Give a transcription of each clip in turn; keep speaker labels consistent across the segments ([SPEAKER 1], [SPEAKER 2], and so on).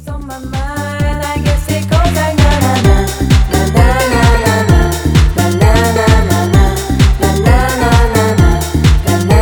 [SPEAKER 1] on my mind, I guess it goes like na na na na na na na na na na na na na na na na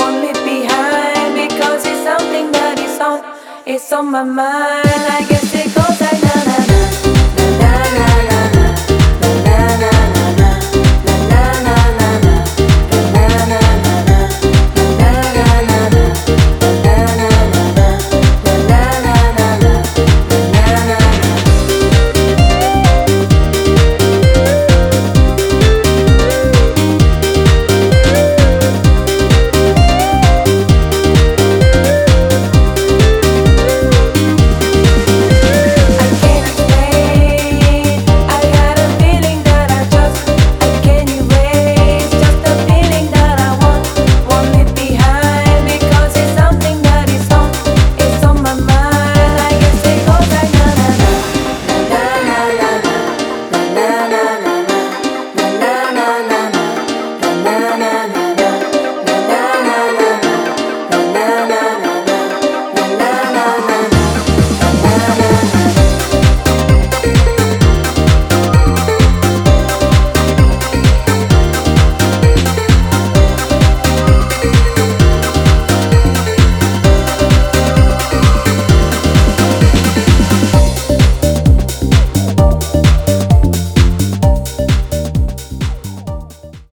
[SPEAKER 1] It's on my mind, I guess it